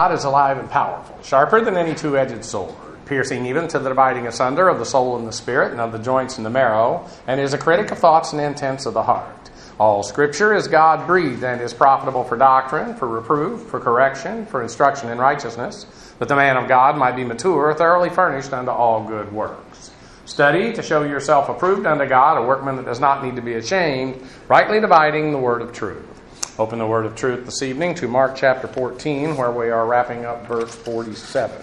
God is alive and powerful, sharper than any two-edged sword, piercing even to the dividing asunder of the soul and the spirit, and of the joints and the marrow, and is a critic of thoughts and intents of the heart. All Scripture is God-breathed and is profitable for doctrine, for reproof, for correction, for instruction in righteousness, that the man of God might be mature, thoroughly furnished unto all good works. Study to show yourself approved unto God, a workman that does not need to be ashamed, rightly dividing the word of truth. Open the word of truth this evening to Mark chapter 14, where we are wrapping up verse 47.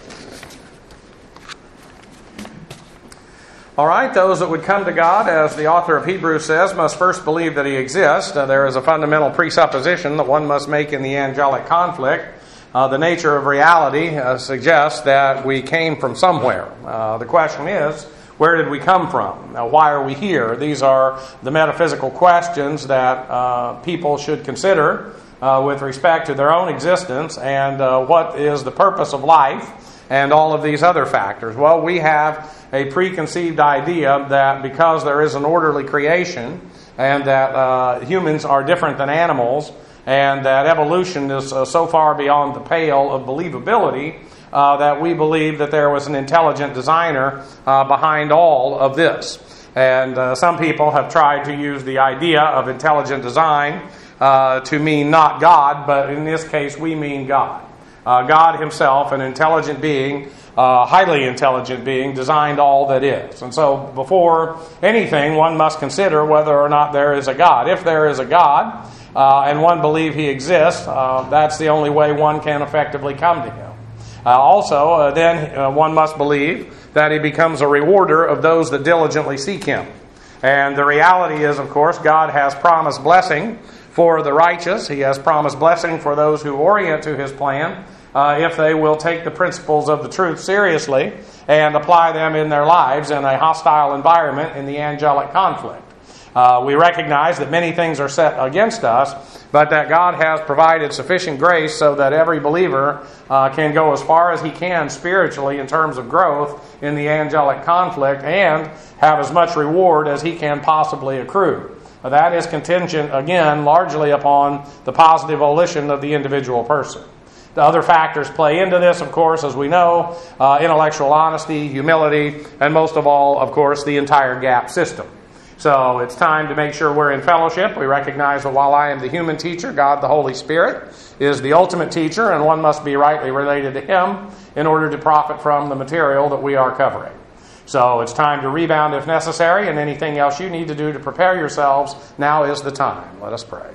All right, those that would come to God, as the author of Hebrews says, must first believe that He exists. There is a fundamental presupposition that one must make in the angelic conflict. The nature of reality suggests that we came from somewhere. The question is, where did we come from? Now, why are we here? These are the metaphysical questions that people should consider with respect to their own existence and what is the purpose of life and all of these other factors. Well, we have a preconceived idea that because there is an orderly creation and that humans are different than animals and that evolution is so far beyond the pale of believability that we believe that there was an intelligent designer behind all of this. And some people have tried to use the idea of intelligent design to mean not God, but in this case we mean God. God Himself, an intelligent being, highly intelligent being, designed all that is. And so before anything, one must consider whether or not there is a God. If there is a God, and one believes He exists, that's the only way one can effectively come to Him. Then one must believe that He becomes a rewarder of those that diligently seek Him. And the reality is, of course, God has promised blessing for the righteous. He has promised blessing for those who orient to His plan, if they will take the principles of the truth seriously and apply them in their lives in a hostile environment in the angelic conflict. We recognize that many things are set against us, but that God has provided sufficient grace so that every believer can go as far as he can spiritually in terms of growth in the angelic conflict and have as much reward as he can possibly accrue. That is contingent, again, largely upon the positive volition of the individual person. The other factors play into this, of course, as we know, intellectual honesty, humility, and most of all, of course, the entire gap system. So it's time to make sure we're in fellowship. We recognize that while I am the human teacher, God the Holy Spirit is the ultimate teacher, and one must be rightly related to Him in order to profit from the material that we are covering. So it's time to rebound if necessary, and anything else you need to do to prepare yourselves, now is the time. Let us pray.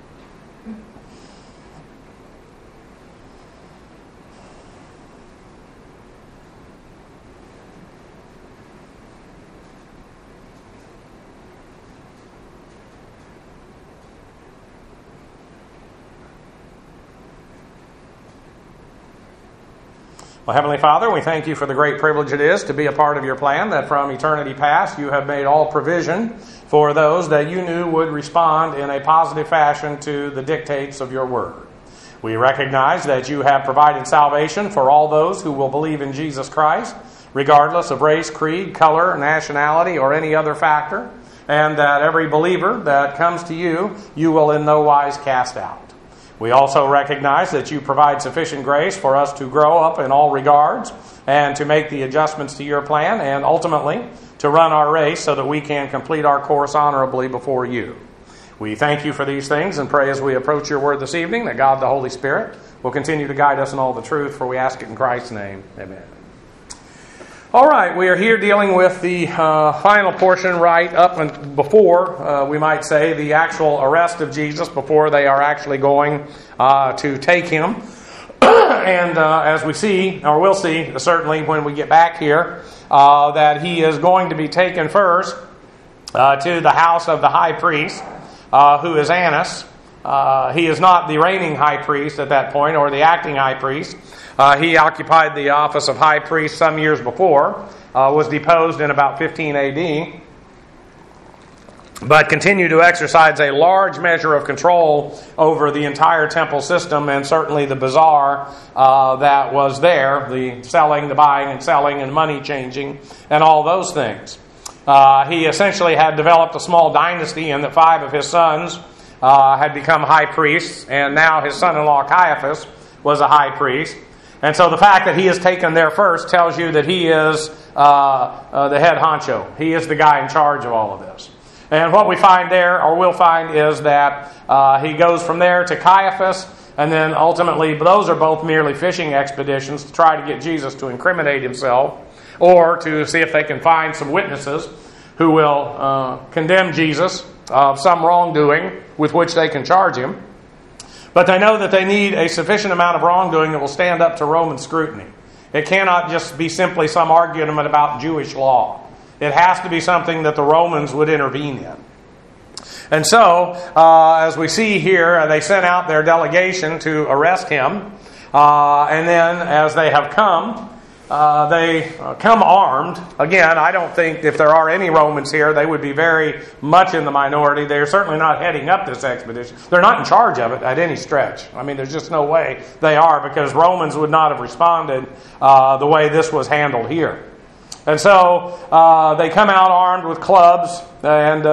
Well, Heavenly Father, we thank You for the great privilege it is to be a part of Your plan, that from eternity past You have made all provision for those that You knew would respond in a positive fashion to the dictates of Your Word. We recognize that You have provided salvation for all those who will believe in Jesus Christ, regardless of race, creed, color, nationality, or any other factor, and that every believer that comes to You, You will in no wise cast out. We also recognize that You provide sufficient grace for us to grow up in all regards and to make the adjustments to Your plan and ultimately to run our race so that we can complete our course honorably before You. We thank You for these things and pray as we approach Your Word this evening that God the Holy Spirit will continue to guide us in all the truth, for we ask it in Christ's name. Amen. All right, we are here dealing with the final portion right up and before, we might say, the actual arrest of Jesus, before they are actually going to take Him. And as we see, or we'll see certainly when we get back here, that He is going to be taken first to the house of the high priest, who is Annas. He is not the reigning high priest at that point, or the acting high priest. He occupied the office of high priest some years before, was deposed in about 15 A.D., but continued to exercise a large measure of control over the entire temple system and certainly the bazaar that was there, the selling, the buying and selling and money changing and all those things. He essentially had developed a small dynasty in that 5 of his sons had become high priests, and now his son-in-law Caiaphas was a high priest. And so the fact that he is taken there first tells you that he is the head honcho. He is the guy in charge of all of this. And what we find there, or will find, is that he goes from there to Caiaphas, and then ultimately those are both merely fishing expeditions to try to get Jesus to incriminate himself, or to see if they can find some witnesses who will condemn Jesus of some wrongdoing with which they can charge him. But they know that they need a sufficient amount of wrongdoing that will stand up to Roman scrutiny. It cannot just be simply some argument about Jewish law. It has to be something that the Romans would intervene in. And so, as we see here, they sent out their delegation to arrest him. And then, as they have come, they come armed. Again, I don't think if there are any Romans here, they would be very much in the minority. They're certainly not heading up this expedition. They're not in charge of it at any stretch. I mean, there's just no way they are, because Romans would not have responded the way this was handled here. And so they come out armed with clubs and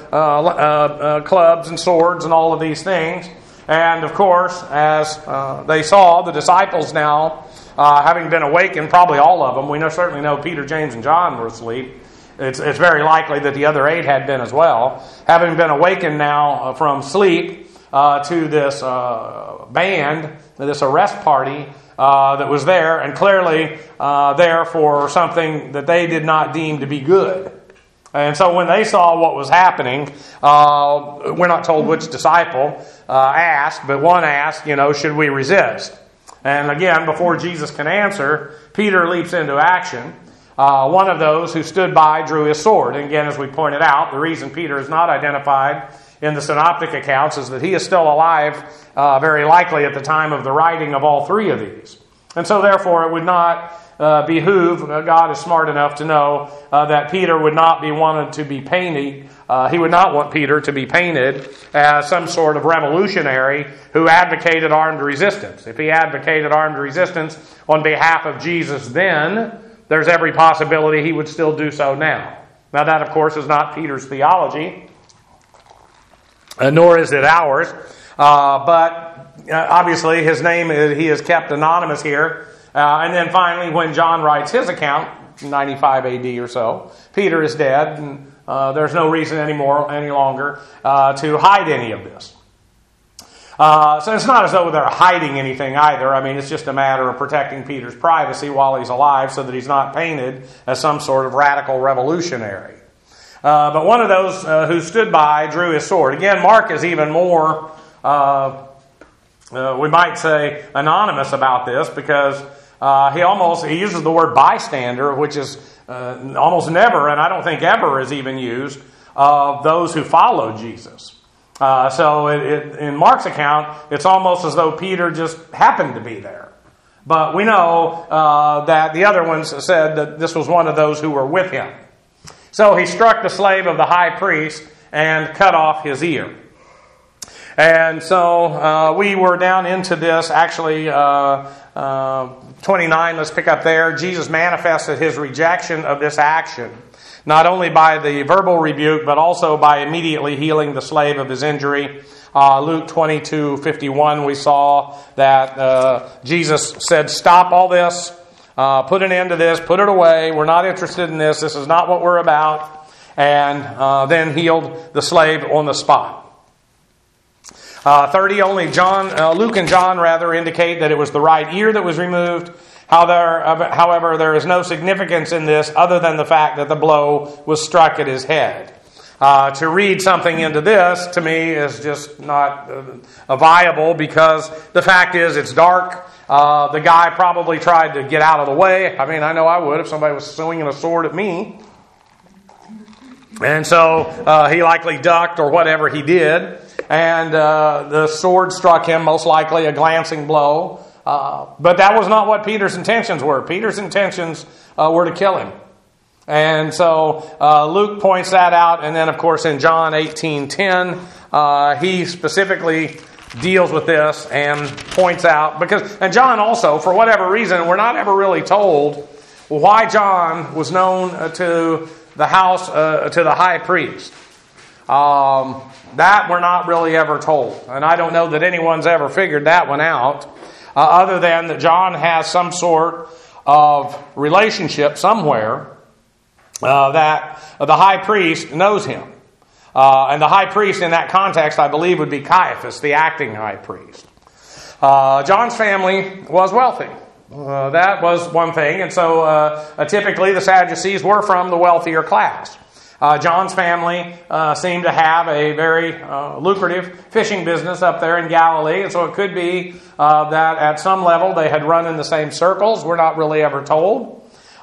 swords and all of these things. And of course, as they saw the disciples now, having been awakened, probably all of them. We certainly know Peter, James, and John were asleep. It's very likely that the other 8 had been as well. Having been awakened now from sleep to this band, this arrest party that was there, and clearly there for something that they did not deem to be good. And so when they saw what was happening, we're not told which disciple asked, but one asked, should we resist? And again, before Jesus can answer, Peter leaps into action. One of those who stood by drew his sword. And again, as we pointed out, the reason Peter is not identified in the synoptic accounts is that he is still alive, very likely at the time of the writing of all 3 of these. And so therefore it would not behoove, God is smart enough to know that Peter would not be wanted to be painted. He would not want Peter to be painted as some sort of revolutionary who advocated armed resistance. If he advocated armed resistance on behalf of Jesus then, there's every possibility he would still do so now. Now that, of course, is not Peter's theology, nor is it ours. But obviously his name, he is kept anonymous here. And then finally, when John writes his account, 95 AD or so, Peter is dead, and there's no reason any longer to hide any of this. So it's not as though they're hiding anything either. I mean, it's just a matter of protecting Peter's privacy while he's alive so that he's not painted as some sort of radical revolutionary. But one of those who stood by drew his sword. Again, Mark is even more, we might say, anonymous about this, because he uses the word bystander, which is almost never, and I don't think ever is even used, of those who followed Jesus. So in Mark's account, it's almost as though Peter just happened to be there. But we know that the other ones said that this was one of those who were with him. So he struck the slave of the high priest and cut off his ear. And so we were down into this, actually, 29, let's pick up there. Jesus manifested his rejection of this action, not only by the verbal rebuke, but also by immediately healing the slave of his injury. Luke 22:51, we saw that Jesus said, "Stop all this, put an end to this, put it away. We're not interested in this. This is not what we're about." And then healed the slave on the spot. 30, only Luke and John indicate that it was the right ear that was removed. However, there is no significance in this other than the fact that the blow was struck at his head. To read something into this, to me, is just not viable, because the fact is it's dark. The guy probably tried to get out of the way. I mean, I know I would if somebody was swinging a sword at me. And so he likely ducked or whatever he did. And the sword struck him, most likely a glancing blow. But that was not what Peter's intentions were. Peter's intentions were to kill him. And so Luke points that out. And then, of course, in John 18:10, he specifically deals with this and points out, and John also, for whatever reason, we're not ever really told why John was known to the house, to the high priest. That we're not really ever told. And I don't know that anyone's ever figured that one out. other than that John has some sort of relationship somewhere that the high priest knows him. And the high priest in that context, I believe, would be Caiaphas, the acting high priest. John's family was wealthy. That was one thing. And so typically the Sadducees were from the wealthier class. John's family seemed to have a very lucrative fishing business up there in Galilee. And so it could be that at some level they had run in the same circles. We're not really ever told.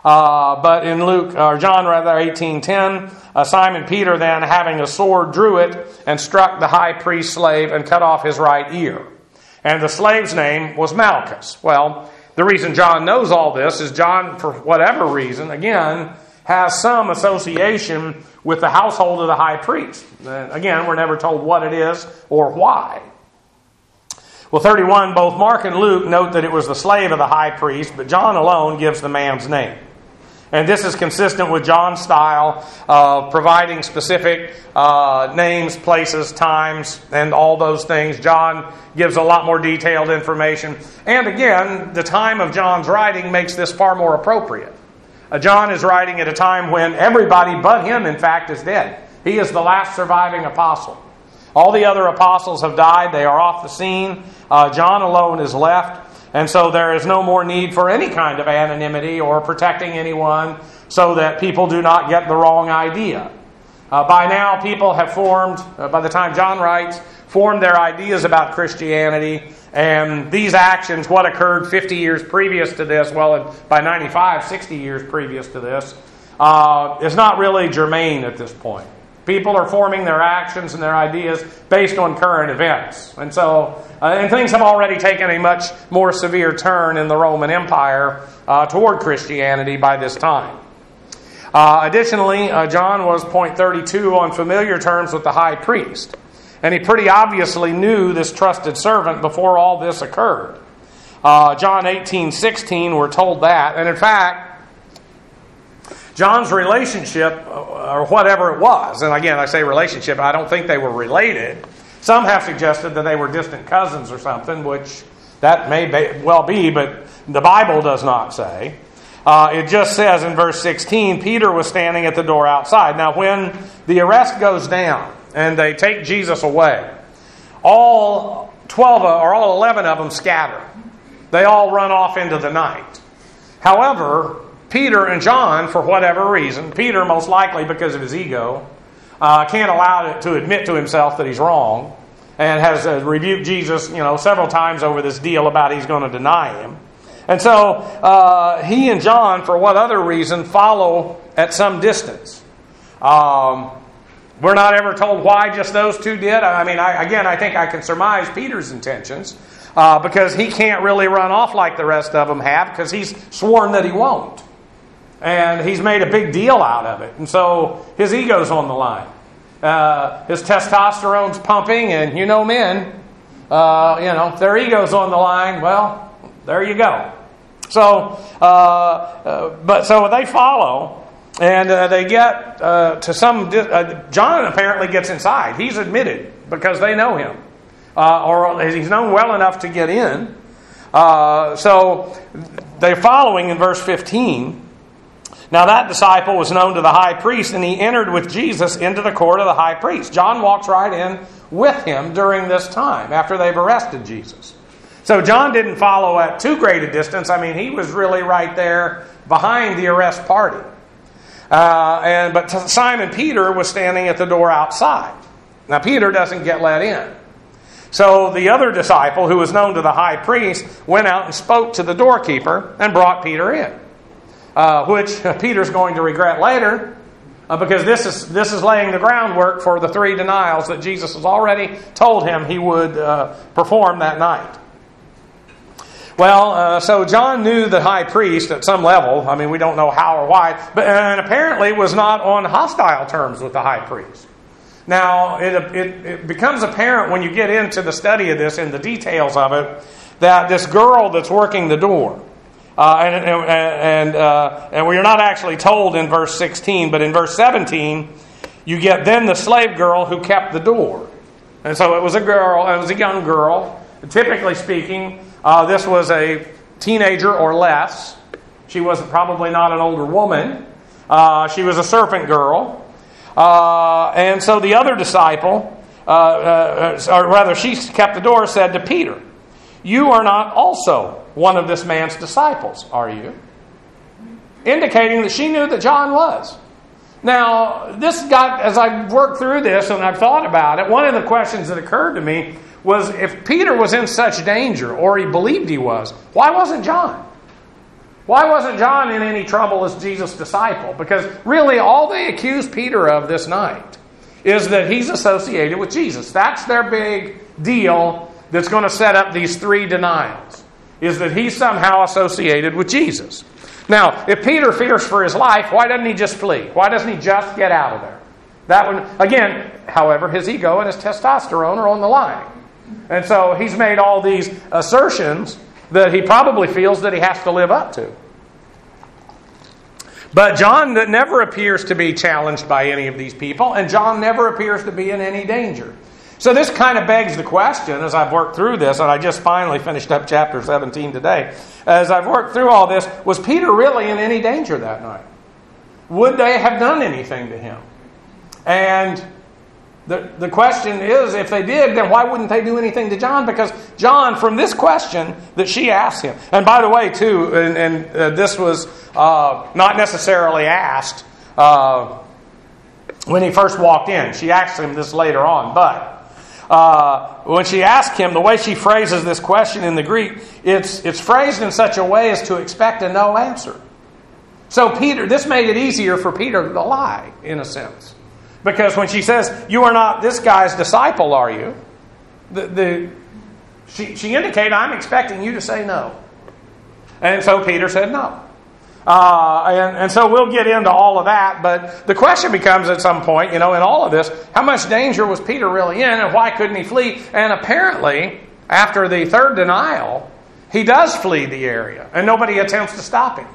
But in John 18:10, Simon Peter then, having a sword, drew it and struck the high priest's slave and cut off his right ear. And the slave's name was Malchus. Well, the reason John knows all this is John, for whatever reason, again, has some association with the household of the high priest. Again, we're never told what it is or why. Well, 31, both Mark and Luke note that it was the slave of the high priest, but John alone gives the man's name. And this is consistent with John's style of providing specific names, places, times, and all those things. John gives a lot more detailed information. And again, the time of John's writing makes this far more appropriate. John is writing at a time when everybody but him, in fact, is dead. He is the last surviving apostle. All the other apostles have died. They are off the scene. John alone is left. And so there is no more need for any kind of anonymity or protecting anyone so that people do not get the wrong idea. By now, people have formed, by the time John writes, formed their ideas about Christianity. And these actions, what occurred 50 years previous to this, well, by 95, 60 years previous to this, is not really germane at this point. People are forming their actions and their ideas based on current events. And so, and things have already taken a much more severe turn in the Roman Empire toward Christianity by this time. Additionally, John was, point 32, on familiar terms with the high priest. And he pretty obviously knew this trusted servant before all this occurred. John 18:16, we're told that. And in fact, John's relationship, or whatever it was, and again, I say relationship, I don't think they were related. Some have suggested that they were distant cousins or something, which that may well be, but the Bible does not say. It just says in verse 16, Peter was standing at the door outside. Now, when the arrest goes down and they take Jesus away, all 12 or all 11 of them scatter. They all run off into the night. However, Peter and John, for whatever reason, Peter most likely because of his ego, can't allow it to admit to himself that he's wrong, and has rebuked Jesus, several times over this deal about he's going to deny him. And so he and John, for what other reason, follow at some distance. We're not ever told why just those two did. I mean, I think I can surmise Peter's intentions because he can't really run off like the rest of them have because he's sworn that he won't. And he's made a big deal out of it. And so his ego's on the line. His testosterone's pumping, and men, if their ego's on the line, well, there you go. So, so they follow, and they get to some. John apparently gets inside. He's admitted because they know him, or he's known well enough to get in. So they're following in verse 15. Now that disciple was known to the high priest, and he entered with Jesus into the court of the high priest. John walks right in with him during this time, after they've arrested Jesus. So John didn't follow at too great a distance. I mean, he was really right there behind the arrest party. But Simon Peter was standing at the door outside. Now Peter doesn't get let in. So the other disciple, who was known to the high priest, went out and spoke to the doorkeeper and brought Peter in. Which Peter's going to regret later, because this is laying the groundwork for the 3 denials that Jesus has already told him he would perform that night. Well, so John knew the high priest at some level. I mean, we don't know how or why, and apparently was not on hostile terms with the high priest. Now, it becomes apparent when you get into the study of this and the details of it, that this girl that's working the door, and we're not actually told in verse 16, but in verse 17, you get then the slave girl who kept the door. And so it was a girl, it was a young girl. Typically speaking, This was a teenager or less. She was probably not an older woman. She was a serpent girl. And so the other disciple, or rather she kept the door, said to Peter, "You are not also one of this man's disciples, are you?" Indicating that she knew that John was. Now, as I worked through this and I've thought about it, one of the questions that occurred to me was, if Peter was in such danger, or he believed he was, why wasn't John? Why wasn't John in any trouble as Jesus' disciple? Because really all they accuse Peter of this night is that he's associated with Jesus. That's their big deal that's going to set up these three denials, is that he's somehow associated with Jesus. Now, if Peter fears for his life, why doesn't he just flee? Why doesn't he just get out of there? That one, again, however, his ego and his testosterone are on the line. And so he's made all these assertions that he probably feels that he has to live up to. But John never appears to be challenged by any of these people, and John never appears to be in any danger. So this kind of begs the question, as I've worked through this, and I just finally finished up chapter 17 today, as I've worked through all this, was Peter really in any danger that night? Would they have done anything to him? And the question is, if they did, then why wouldn't they do anything to John? Because John, from this question that she asked him, and by the way, too, and this was not necessarily asked when he first walked in. She asked him this later on, but when she asked him, the way she phrases this question in the Greek, it's phrased in such a way as to expect a no answer. So this made it easier for Peter to lie, in a sense. Because when she says, "You are not this guy's disciple, are you?" She indicated, "I'm expecting you to say no." And so Peter said no. And so we'll get into all of that. But the question becomes at some point, in all of this, how much danger was Peter really in, and why couldn't he flee? And apparently, after the third denial, he does flee the area, and nobody attempts to stop him.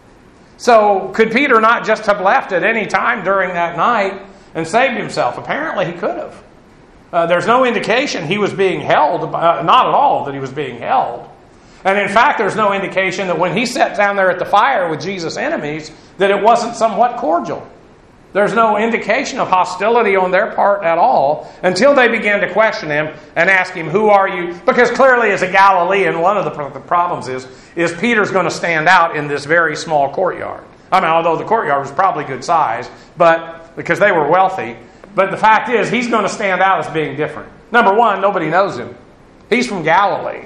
So could Peter not just have left at any time during that night and saved himself? Apparently he could have. There's no indication he was being held, not at all that he was being held. And in fact, there's no indication that when he sat down there at the fire with Jesus' enemies, that it wasn't somewhat cordial. There's no indication of hostility on their part at all until they began to question him and ask him, "Who are you?" Because clearly as a Galilean, one of the problems is Peter's going to stand out in this very small courtyard. I mean, although the courtyard was probably good size, but because they were wealthy. But the fact is, he's going to stand out as being different. Number one, nobody knows him. He's from Galilee.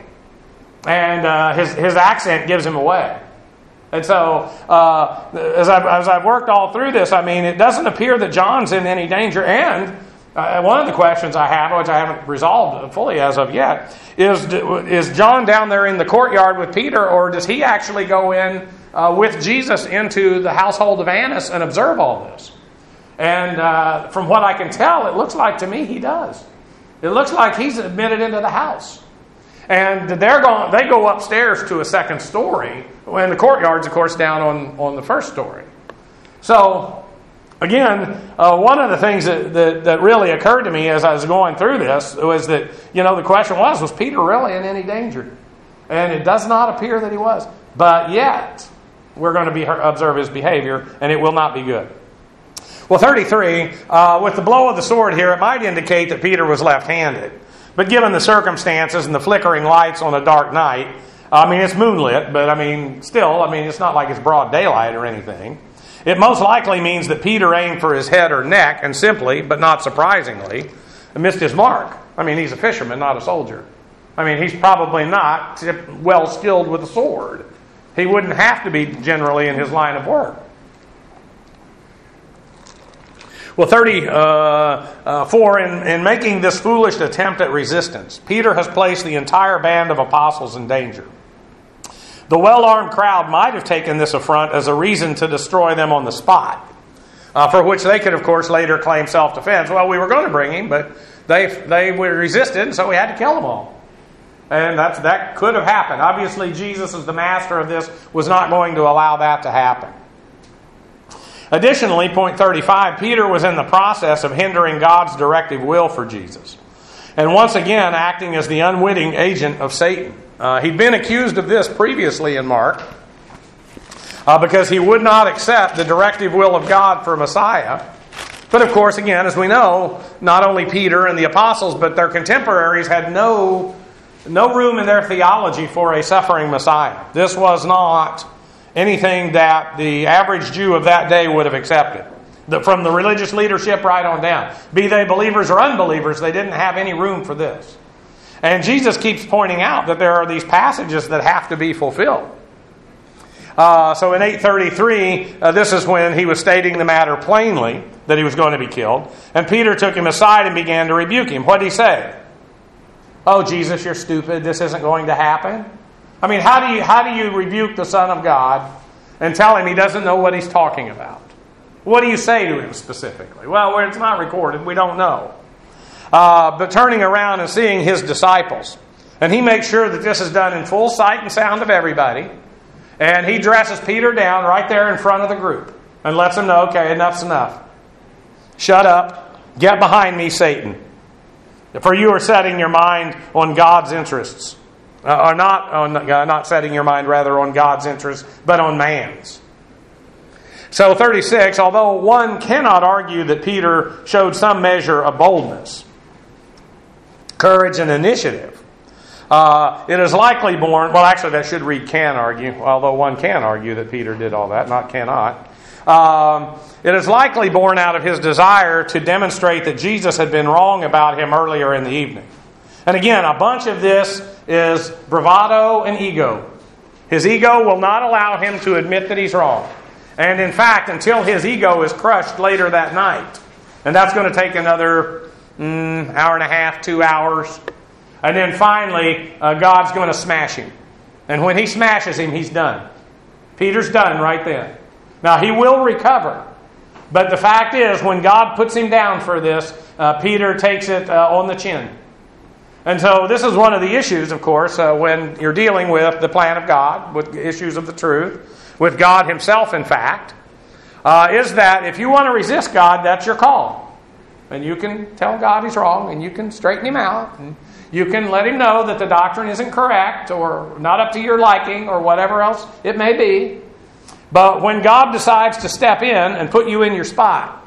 And his accent gives him away. And so, as I've worked all through this, it doesn't appear that John's in any danger. And one of the questions I have, which I haven't resolved fully as of yet, is John down there in the courtyard with Peter, or does he actually go in with Jesus into the household of Annas and observe all this? And from what I can tell, it looks like to me he does. It looks like he's admitted into the house. And they go upstairs to a second story, and the courtyard's, of course, down on the first story. So, again, one of the things that really occurred to me as I was going through this was that, the question was Peter really in any danger? And it does not appear that he was. But yet, we're going to observe his behavior, and it will not be good. Well, 33, with the blow of the sword here, it might indicate that Peter was left-handed. But given the circumstances and the flickering lights on a dark night, it's moonlit, but still, it's not like it's broad daylight or anything. It most likely means that Peter aimed for his head or neck and simply, but not surprisingly, missed his mark. He's a fisherman, not a soldier. He's probably not well skilled with a sword. He wouldn't have to be generally in his line of work. Well, 34, in making this foolish attempt at resistance, Peter has placed the entire band of apostles in danger. The well-armed crowd might have taken this affront as a reason to destroy them on the spot, for which they could, of course, later claim self-defense. Well, we were going to bring him, but they were resisted, and so we had to kill them all. And that could have happened. Obviously, Jesus, as the master of this, was not going to allow that to happen. Additionally, point 35, Peter was in the process of hindering God's directive will for Jesus, and once again acting as the unwitting agent of Satan. He'd been accused of this previously in Mark because he would not accept the directive will of God for Messiah. But of course, again, as we know, not only Peter and the apostles, but their contemporaries had no room in their theology for a suffering Messiah. This was not anything that the average Jew of that day would have accepted. From the religious leadership right on down. Be they believers or unbelievers, they didn't have any room for this. And Jesus keeps pointing out that there are these passages that have to be fulfilled. So in 8:33, this is when he was stating the matter plainly, that he was going to be killed. And Peter took him aside and began to rebuke him. What did he say? Oh, Jesus, you're stupid. This isn't going to happen. I mean, how do you rebuke the Son of God and tell him he doesn't know what he's talking about? What do you say to him specifically? Well, it's not recorded. We don't know. But turning around and seeing his disciples. And he makes sure that this is done in full sight and sound of everybody. And he dresses Peter down right there in front of the group. And lets them know, okay, enough's enough. Shut up. Get behind me, Satan. For you are setting your mind on God's interests. Or not setting your mind rather on God's interests, but on man's. So 36, although one cannot argue that Peter showed some measure of boldness, courage, and initiative, it is likely born, well actually that should read can argue, although one can argue that Peter did all that, not cannot. It is likely born out of his desire to demonstrate that Jesus had been wrong about him earlier in the evening. And again, a bunch of this is bravado and ego. His ego will not allow him to admit that he's wrong. And in fact, until his ego is crushed later that night, and that's going to take another hour and a half, 2 hours, and then finally, God's going to smash him. And when he smashes him, he's done. Peter's done right then. Now, he will recover. But the fact is, when God puts him down for this, Peter takes it on the chin. And so this is one of the issues, of course, when you're dealing with the plan of God, with issues of the truth, with God himself, in fact, is that if you want to resist God, that's your call. And you can tell God he's wrong, and you can straighten him out, and you can let him know that the doctrine isn't correct, or not up to your liking, or whatever else it may be. But when God decides to step in and put you in your spot,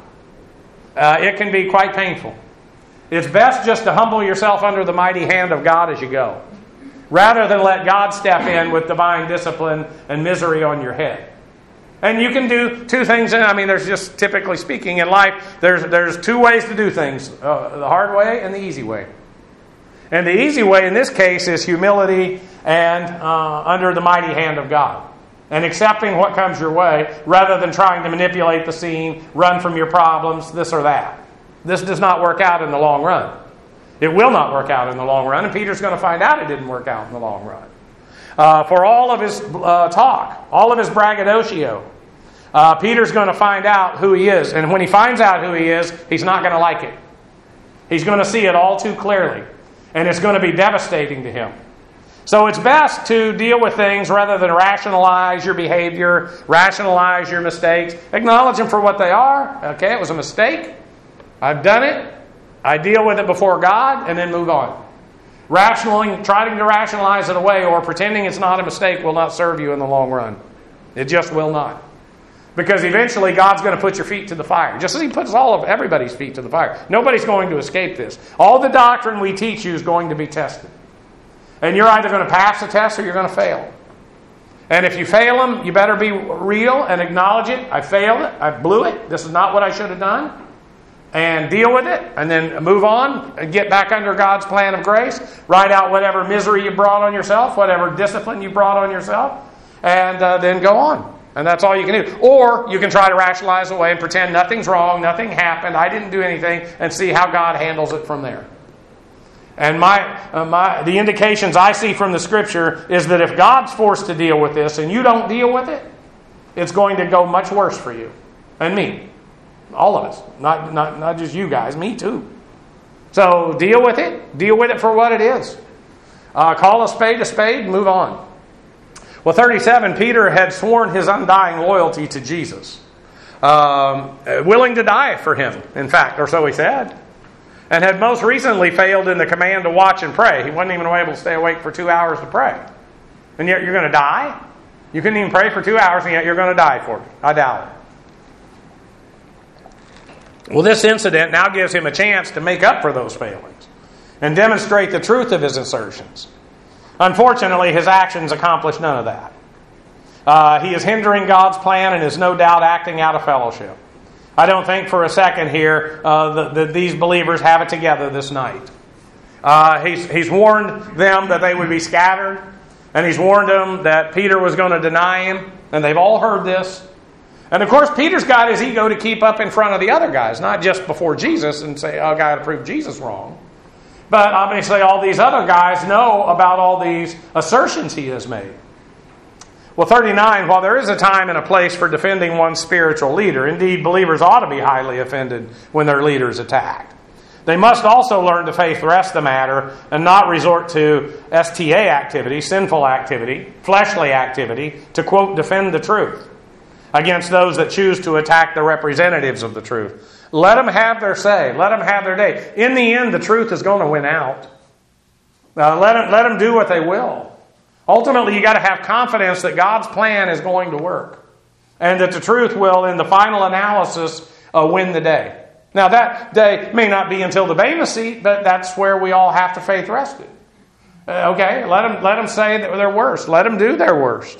it can be quite painful. It's best just to humble yourself under the mighty hand of God as you go, rather than let God step in with divine discipline and misery on your head. And you can do two things. I mean, there's just, typically speaking, in life, there's two ways to do things. The hard way and the easy way. And the easy way in this case is humility and under the mighty hand of God. And accepting what comes your way, rather than trying to manipulate the scene, run from your problems, this or that. This does not work out in the long run. It will not work out in the long run, and Peter's going to find out it didn't work out in the long run. For all of his talk, all of his braggadocio, Peter's going to find out who he is. And when he finds out who he is, he's not going to like it. He's going to see it all too clearly. And it's going to be devastating to him. So it's best to deal with things rather than rationalize your behavior, rationalize your mistakes. Acknowledge them for what they are. Okay, it was a mistake. I've done it. I deal with it before God, and then move on. Trying to rationalize it away or pretending it's not a mistake will not serve you in the long run. It just will not. Because eventually God's going to put your feet to the fire. Just as he puts everybody's feet to the fire. Nobody's going to escape this. All the doctrine we teach you is going to be tested. And you're either going to pass the test or you're going to fail. And if you fail them, you better be real and acknowledge it. I failed it. I blew it. This is not what I should have done. And deal with it. And then move on and get back under God's plan of grace. Write out whatever misery you brought on yourself. Whatever discipline you brought on yourself. And then go on. And that's all you can do. Or you can try to rationalize away and pretend nothing's wrong, nothing happened, I didn't do anything, and see how God handles it from there. And the indications I see from the Scripture is that if God's forced to deal with this and you don't deal with it, it's going to go much worse for you. And me. All of us. Not just you guys, me too. So deal with it. Deal with it for what it is. Call a spade, and move on. Well, 37, Peter had sworn his undying loyalty to Jesus. Willing to die for him, in fact, or so he said. and had most recently failed in the command to watch and pray. He wasn't even able to stay awake for 2 hours to pray. And yet you're going to die? You couldn't even pray for 2 hours, and yet you're going to die for it. I doubt it. Well, this incident now gives him a chance to make up for those failings and demonstrate the truth of his assertions. Unfortunately, his actions accomplish none of that. He is hindering God's plan and is no doubt acting out of fellowship. I don't think for a second here that these believers have it together this night. He's warned them that they would be scattered, and he's warned them that Peter was going to deny him, and they've all heard this. And of course, Peter's got his ego to keep up in front of the other guys, not just before Jesus and say, oh, I got to prove Jesus wrong. But obviously all these other guys know about all these assertions he has made. Well, 39, while there is a time and a place for defending one's spiritual leader, indeed believers ought to be highly offended when their leader is attacked. They must also learn to faith rest the matter and not resort to STA activity, sinful activity, fleshly activity, to, quote, defend the truth against those that choose to attack the representatives of the truth. Let them have their say. Let them have their day. In the end, the truth is going to win out. Let them do what they will. Ultimately, you got to have confidence that God's plan is going to work, and that the truth will, in the final analysis, win the day. Now, that day may not be until the Bema seat, but that's where we all have to faith rest it. Okay, let them say their worst. Let them do their worst.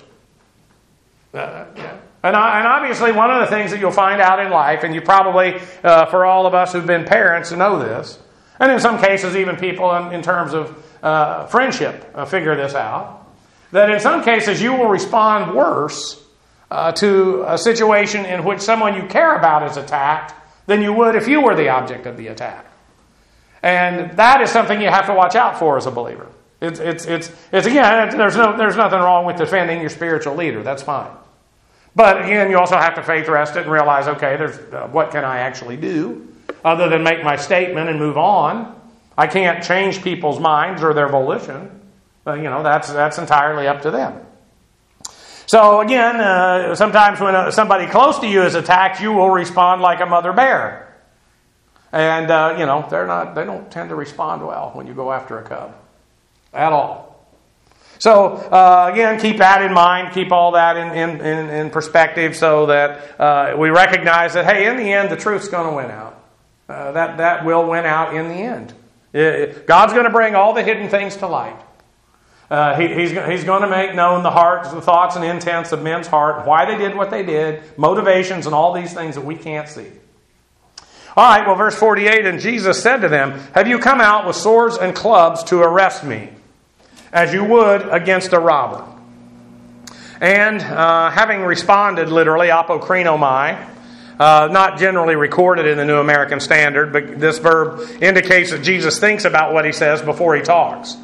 And obviously, one of the things that you'll find out in life, and you probably, for all of us who've been parents, know this, and in some cases even people in terms of friendship figure this out, that in some cases you will respond worse to a situation in which someone you care about is attacked than you would if you were the object of the attack. And that is something you have to watch out for as a believer. It's again, there's nothing wrong with defending your spiritual leader. That's fine. But again, you also have to faith rest it and realize, okay, what can I actually do other than make my statement and move on? I can't change people's minds or their volition. That's entirely up to them. So again, sometimes when somebody close to you is attacked, you will respond like a mother bear. And they don't tend to respond well when you go after a cub at all. So again, keep that in mind. Keep all that in perspective, so that we recognize that, hey, in the end, the truth's going to win out. That will win out in the end. God's going to bring all the hidden things to light. He's going to make known the hearts, the thoughts and intents of men's heart, why they did what they did, motivations, and all these things that we can't see. All right, well, verse 48, and Jesus said to them, have you come out with swords and clubs to arrest me, as you would against a robber? And having responded, literally, apokrinomai, not generally recorded in the New American Standard, but this verb indicates that Jesus thinks about what he says before he talks.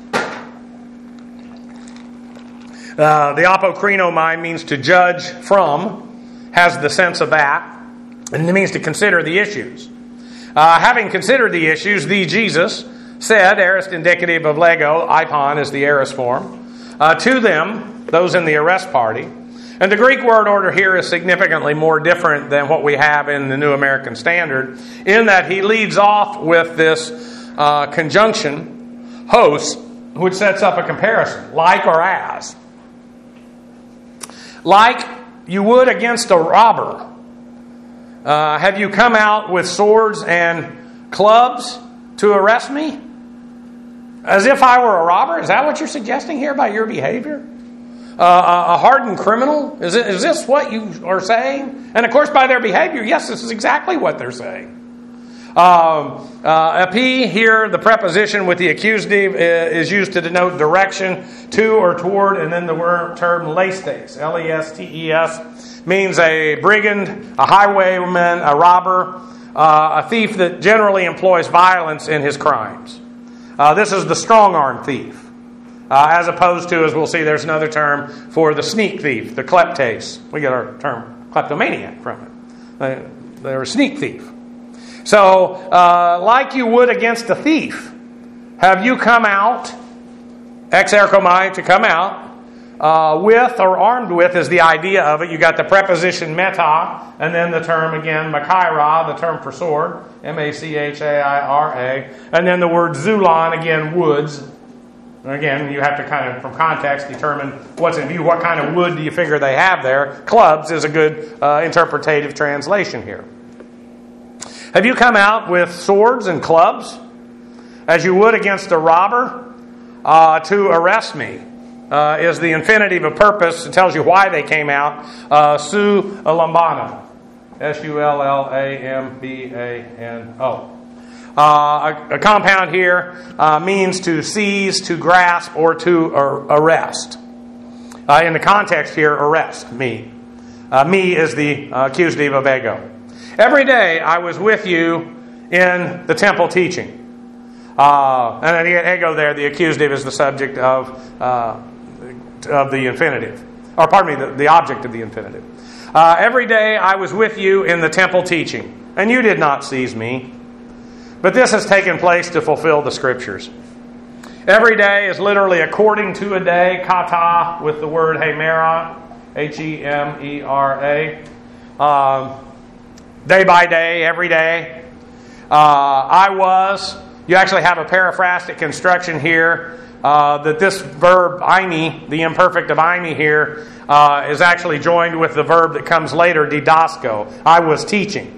The apokrinomai means to judge from, has the sense of that, and it means to consider the issues. Having considered the issues, the Jesus said, aorist indicative of lego, ipon is the aorist form, to them, those in the arrest party. And the Greek word order here is significantly more different than what we have in the New American Standard, in that he leads off with this conjunction, hos, which sets up a comparison, like or as. Like you would against a robber. Have you come out with swords and clubs to arrest me? As if I were a robber? Is that what you're suggesting here by your behavior? A hardened criminal? Is this what you are saying? And of course, by their behavior, yes, this is exactly what they're saying. Epi here, the preposition with the accusative, is used to denote direction to or toward, and then the term lestes, L-E-S-T-E-S, means a brigand, a highwayman, a robber, a thief that generally employs violence in his crimes. This is the strong-arm thief, as opposed to, as we'll see, there's another term for the sneak thief, the kleptes. We get our term kleptomaniac from it. They're a sneak thief. So, like you would against a thief, have you come out, exerchomai, to come out, with or armed with is the idea of it. You got the preposition meta, and then the term again, machaira, the term for sword, M-A-C-H-A-I-R-A, and then the word zulon, again, woods. Again, you have to kind of, from context, determine what's in view. What kind of wood do you figure they have there? Clubs is a good interpretative translation here. Have you come out with swords and clubs, as you would against a robber, to arrest me? Is the infinitive of purpose. It tells you why they came out. Su lambano. S-U-L-L-A-M-B-A-N-O. A compound here means to seize, to grasp, or to arrest. In the context here, arrest, me. Me is the accusative of ego. Every day I was with you in the temple teaching. And then ego there, the accusative is the subject of the infinitive. Or pardon me, the object of the infinitive. Every day I was with you in the temple teaching, and you did not seize me. But this has taken place to fulfill the Scriptures. Every day is literally according to a day, kata, with the word hemera, H-E-M-E-R-A. Day by day, every day. I was. You actually have a paraphrastic construction here that this verb, eimi, the imperfect of eimi here, is actually joined with the verb that comes later, didasko. I was teaching.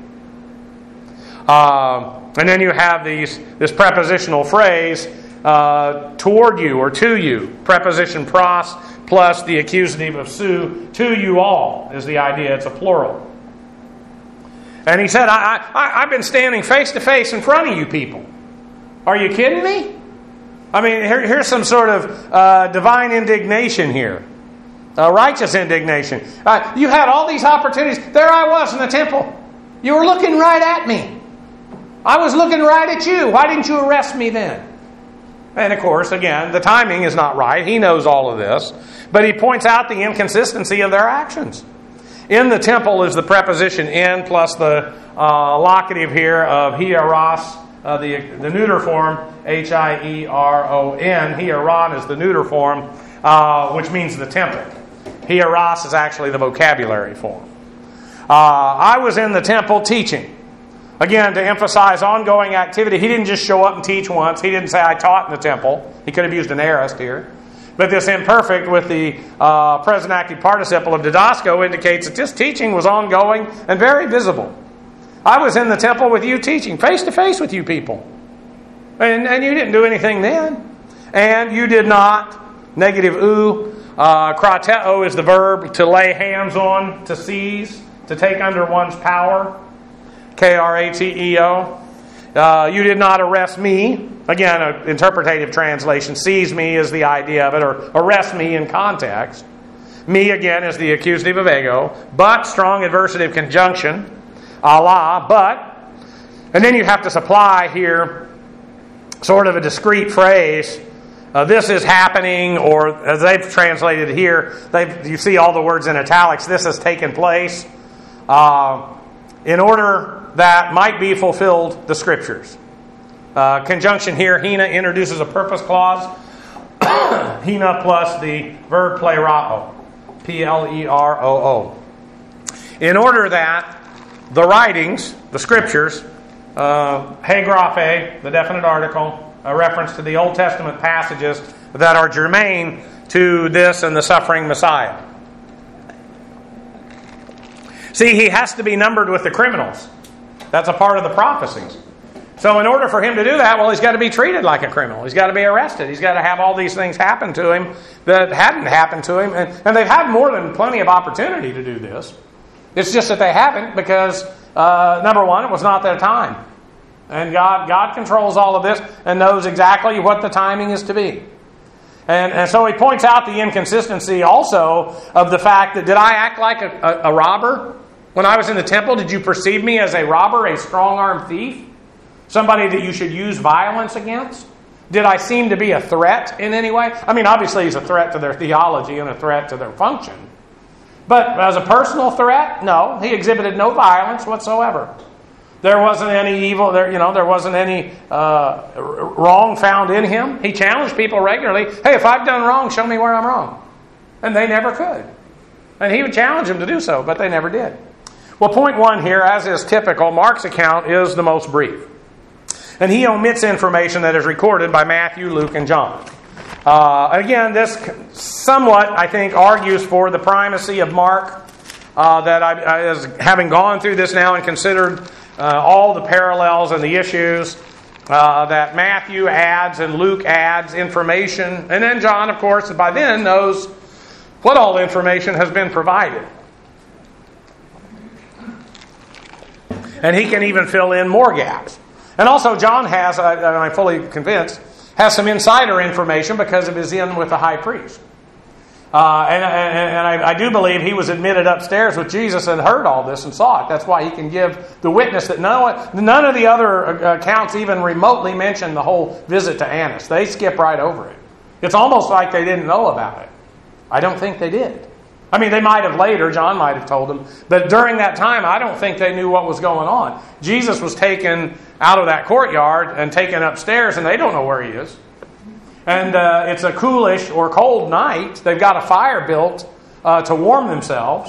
And then you have this prepositional phrase, toward you or to you. Preposition pros plus the accusative of su. To you all is the idea. It's a plural. And he said, I've been standing face to face in front of you people. Are you kidding me? I mean, here's some sort of divine indignation here. Righteous indignation. You had all these opportunities. There I was in the temple. You were looking right at me. I was looking right at you. Why didn't you arrest me then? And of course, again, the timing is not right. He knows all of this. But he points out the inconsistency of their actions. In the temple is the preposition in plus the locative here of hieros, the neuter form, H-I-E-R-O-N. Hieron is the neuter form, which means the temple. Hieros is actually the vocabulary form. I was in the temple teaching. Again, to emphasize ongoing activity. He didn't just show up and teach once. He didn't say, I taught in the temple. He could have used an aorist here. But this imperfect with the present active participle of didasko indicates that this teaching was ongoing and very visible. I was in the temple with you teaching, face to face with you people. And you didn't do anything then. And you did not, negative u, krateo is the verb to lay hands on, to seize, to take under one's power. K-R-A-T-E-O. You did not arrest me. Again, an interpretative translation. Seize me is the idea of it, or arrest me in context. Me, again, is the accusative of ego. But, strong adversative conjunction. Allah, but. And then you have to supply here sort of a discrete phrase. This is happening, or as they've translated here, you see all the words in italics. This has taken place. In order that might be fulfilled the Scriptures. Conjunction here, hina, introduces a purpose clause. Hina plus the verb pleroo. P-L-E-R-O-O. In order that the writings, the Scriptures, hagraphe, the definite article, a reference to the Old Testament passages that are germane to this and the suffering Messiah. See, he has to be numbered with the criminals. That's a part of the prophecies. So in order for him to do that, well, he's got to be treated like a criminal. He's got to be arrested. He's got to have all these things happen to him that hadn't happened to him. And they've had more than plenty of opportunity to do this. It's just that they haven't because, number one, it was not their time. And God controls all of this and knows exactly what the timing is to be. And so he points out the inconsistency also of the fact that, did I act like a robber? When I was in the temple, did you perceive me as a robber, a strong-armed thief? Somebody that you should use violence against? Did I seem to be a threat in any way? I mean, obviously he's a threat to their theology and a threat to their function. But as a personal threat, no. He exhibited no violence whatsoever. There wasn't any evil, there wasn't any wrong found in him. He challenged people regularly. Hey, if I've done wrong, show me where I'm wrong. And they never could. And he would challenge them to do so, but they never did. Well, point one here, as is typical, Mark's account is the most brief. And he omits information that is recorded by Matthew, Luke, and John. Again, this somewhat, I think, argues for the primacy of Mark, that as having gone through this now and considered all the parallels and the issues, that Matthew adds and Luke adds information. And then John, of course, by then knows what all information has been provided. And he can even fill in more gaps. And also John has, I'm fully convinced, has some insider information because of his in with the high priest. And I do believe he was admitted upstairs with Jesus and heard all this and saw it. That's why he can give the witness that none of the other accounts even remotely mention the whole visit to Annas. They skip right over it. It's almost like they didn't know about it. I don't think they did. I mean, they might have later, John might have told them, but during that time, I don't think they knew what was going on. Jesus was taken out of that courtyard and taken upstairs, and they don't know where he is. And it's a coolish or cold night. They've got a fire built to warm themselves.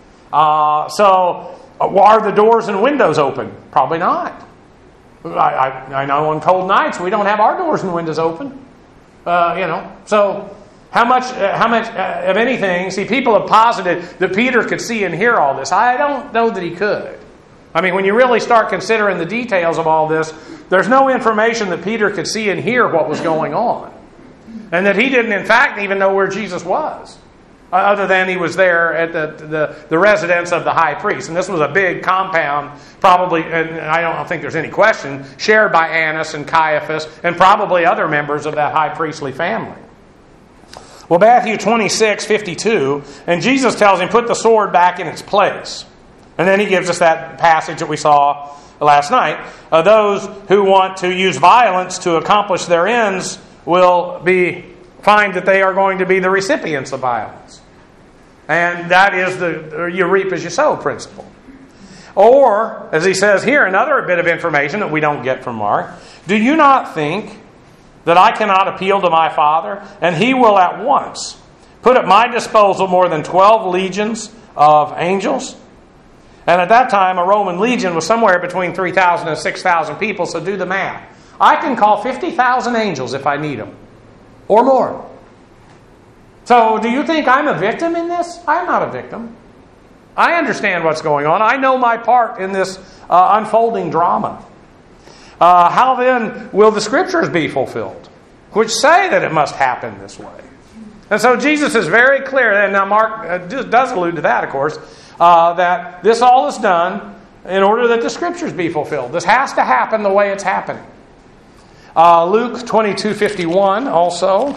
So are the doors and windows open? Probably not. I know on cold nights we don't have our doors and windows open. So how much of anything? See, people have posited that Peter could see and hear all this. I don't know that he could. I mean, when you really start considering the details of all this, there's no information that Peter could see and hear what was going on. And that he didn't, in fact, even know where Jesus was. Other than he was there at the residence of the high priest. And this was a big compound, probably, and I don't think there's any question, shared by Annas and Caiaphas and probably other members of that high priestly family. Well, Matthew 26:52, and Jesus tells him, put the sword back in its place. And then he gives us that passage that we saw last night. Those who want to use violence to accomplish their ends will find that they are going to be the recipients of violence. And that is the you reap as you sow principle. Or, as he says here, another bit of information that we don't get from Mark. Do you not think that I cannot appeal to my Father, and He will at once put at my disposal more than 12 legions of angels? And at that time, a Roman legion was somewhere between 3,000 and 6,000 people, so do the math. I can call 50,000 angels if I need them, or more. So do you think I'm a victim in this? I'm not a victim. I understand what's going on. I know my part in this unfolding drama. How then will the Scriptures be fulfilled, which say that it must happen this way? And so Jesus is very clear, and now Mark does allude to that, of course, that this all is done in order that the Scriptures be fulfilled. This has to happen the way it's happening. Luke 22:51 also.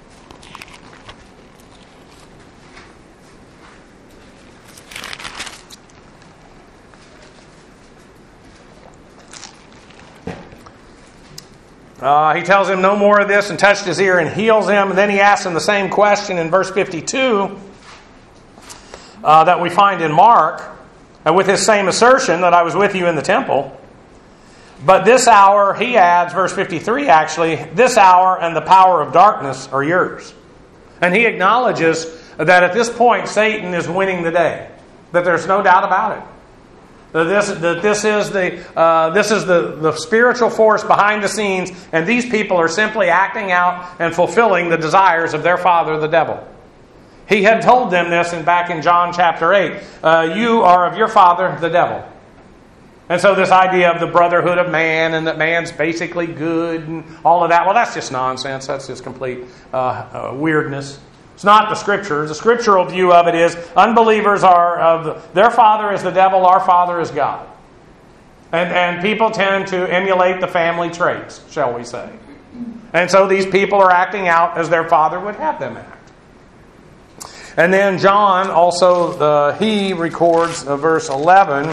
He tells him no more of this and touched his ear and heals him. And then he asks him the same question in verse 52 that we find in Mark, with his same assertion that I was with you in the temple. But this hour, he adds, verse 53 actually, this hour and the power of darkness are yours. And he acknowledges that at this point Satan is winning the day. That there's no doubt about it. This is the spiritual force behind the scenes, and these people are simply acting out and fulfilling the desires of their father, the devil. He had told them this back in John chapter 8. You are of your father, the devil. And so this idea of the brotherhood of man and that man's basically good and all of that, well, that's just nonsense. That's just complete weirdness. It's not the Scriptures. The scriptural view of it is unbelievers are of their father is the devil, our father is God. And people tend to emulate the family traits, shall we say. And so these people are acting out as their father would have them act. And then John also, he records verse 11.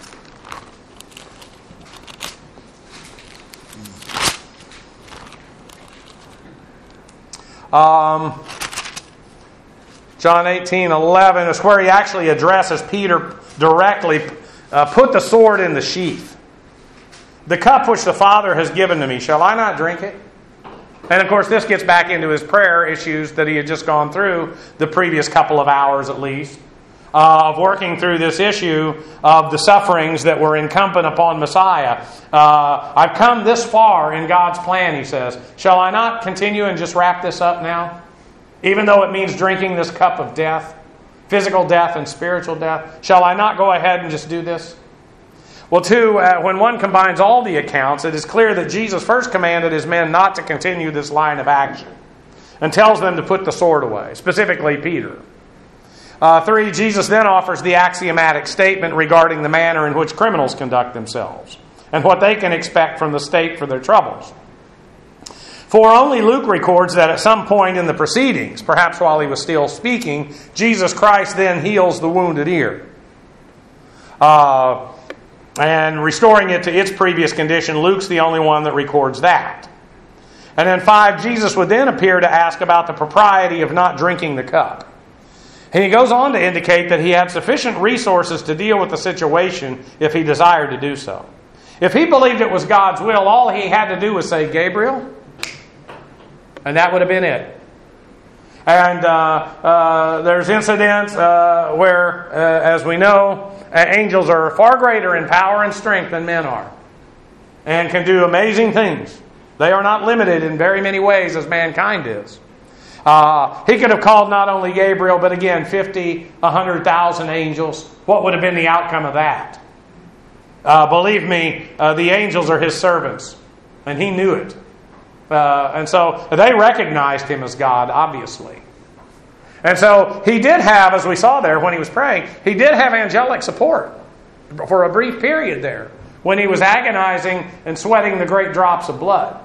John 18:11 is where he actually addresses Peter directly. Put the sword in the sheath. The cup which the Father has given to me, shall I not drink it? And of course, this gets back into his prayer issues that he had just gone through the previous couple of hours at least, of working through this issue of the sufferings that were incumbent upon Messiah. I've come this far in God's plan, he says. Shall I not continue and just wrap this up now? Even though it means drinking this cup of death, physical death and spiritual death, shall I not go ahead and just do this? Well, two, when one combines all the accounts, it is clear that Jesus first commanded his men not to continue this line of action and tells them to put the sword away, specifically Peter. Three, Jesus then offers the axiomatic statement regarding the manner in which criminals conduct themselves and what they can expect from the state for their troubles. For only Luke records that at some point in the proceedings, perhaps while he was still speaking, Jesus Christ then heals the wounded ear. And restoring it to its previous condition, Luke's the only one that records that. And then 5, Jesus would then appear to ask about the propriety of not drinking the cup. And he goes on to indicate that he had sufficient resources to deal with the situation if he desired to do so. If he believed it was God's will, all he had to do was say, Gabriel, and that would have been it. And there's incidents where, as we know, angels are far greater in power and strength than men are, and can do amazing things. They are not limited in very many ways as mankind is. He could have called not only Gabriel, but again, 50, 100,000 angels. What would have been the outcome of that? Believe me, the angels are his servants, and he knew it. And so they recognized him as God, obviously. And so he did have, as we saw there when he was praying, he did have angelic support for a brief period there when he was agonizing and sweating the great drops of blood.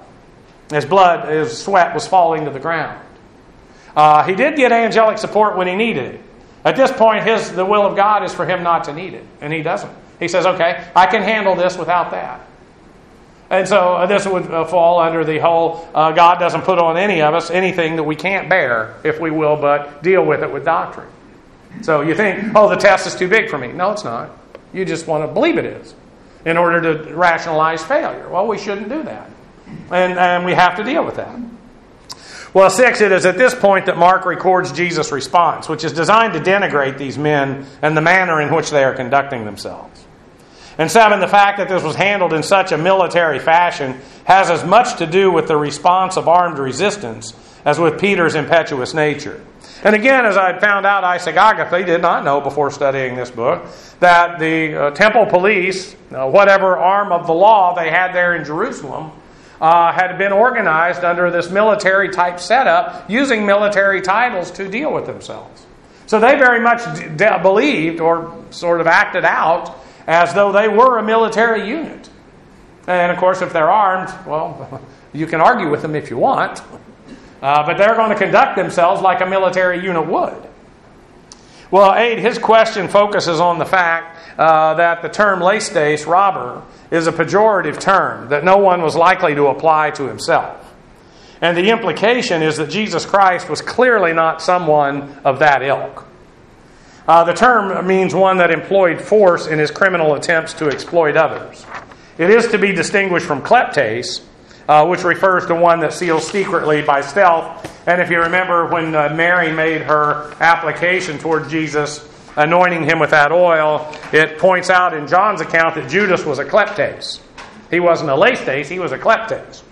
His sweat was falling to the ground. He did get angelic support when he needed it. At this point, the will of God is for him not to need it, and he doesn't. He says, okay, I can handle this without that. And so this would fall under the whole, God doesn't put on any of us anything that we can't bear, if we will, but deal with it with doctrine. So you think, the test is too big for me. No, it's not. You just want to believe it is in order to rationalize failure. Well, we shouldn't do that. And we have to deal with that. Well, 6, it is at this point that Mark records Jesus' response, which is designed to denigrate these men and the manner in which they are conducting themselves. And 7, the fact that this was handled in such a military fashion has as much to do with the response of armed resistance as with Peter's impetuous nature. And again, as I found out, Isaac Agathon did not know before studying this book that the temple police, whatever arm of the law they had there in Jerusalem, had been organized under this military type setup using military titles to deal with themselves. So they very much believed or sort of acted out as though they were a military unit. And of course, if they're armed, well, you can argue with them if you want. But they're going to conduct themselves like a military unit would. Well, 8, his question focuses on the fact that the term lestes, robber, is a pejorative term that no one was likely to apply to himself. And the implication is that Jesus Christ was clearly not someone of that ilk. The term means one that employed force in his criminal attempts to exploit others. It is to be distinguished from kleptes, which refers to one that steals secretly by stealth. And if you remember when Mary made her application toward Jesus, anointing him with that oil, it points out in John's account that Judas was a kleptes. He wasn't a lestes, he was a kleptes.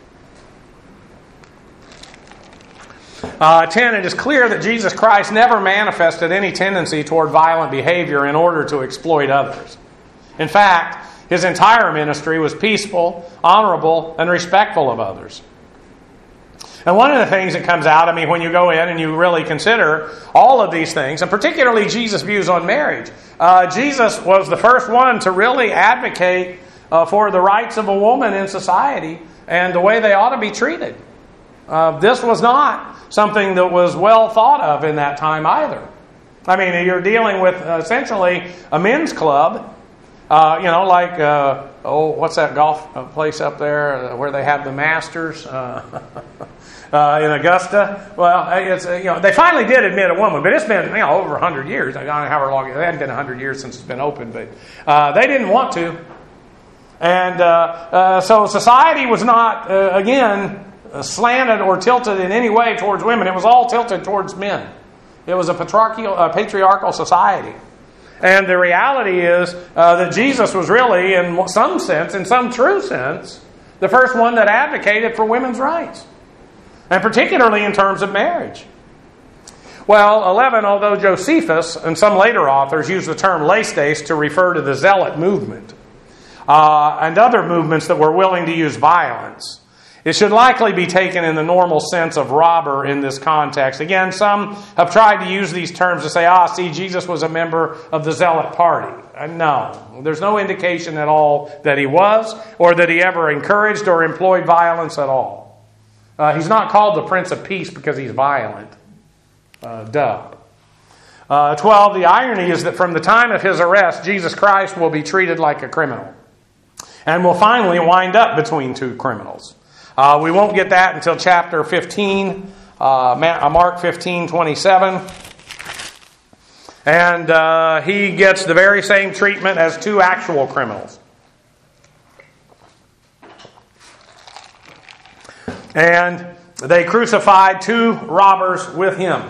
10, it is clear that Jesus Christ never manifested any tendency toward violent behavior in order to exploit others. In fact, his entire ministry was peaceful, honorable, and respectful of others. And one of the things that comes out, when you go in and you really consider all of these things, and particularly Jesus' views on marriage, Jesus was the first one to really advocate for the rights of a woman in society and the way they ought to be treated. This was not something that was well thought of in that time either. You're dealing with essentially a men's club, what's that golf place up there where they have the Masters in Augusta? Well, it's they finally did admit a woman, but it's been over 100 years. I don't know how long. It hadn't been 100 years since it's been open, but they didn't want to, and so society was not slanted or tilted in any way towards women. It was all tilted towards men. It was a patriarchal society. And the reality is that Jesus was really, in some sense, in some true sense, the first one that advocated for women's rights. And particularly in terms of marriage. Well, 11, although Josephus and some later authors use the term laestes to refer to the zealot movement and other movements that were willing to use violence, it should likely be taken in the normal sense of robber in this context. Again, some have tried to use these terms to say, see, Jesus was a member of the zealot party. No, there's no indication at all that he was, or that he ever encouraged or employed violence at all. He's not called the Prince of Peace because he's violent. 12, the irony is that from the time of his arrest, Jesus Christ will be treated like a criminal and will finally wind up between two criminals. We won't get that until chapter 15, Mark 15:27. And he gets the very same treatment as two actual criminals. And they crucified two robbers with him.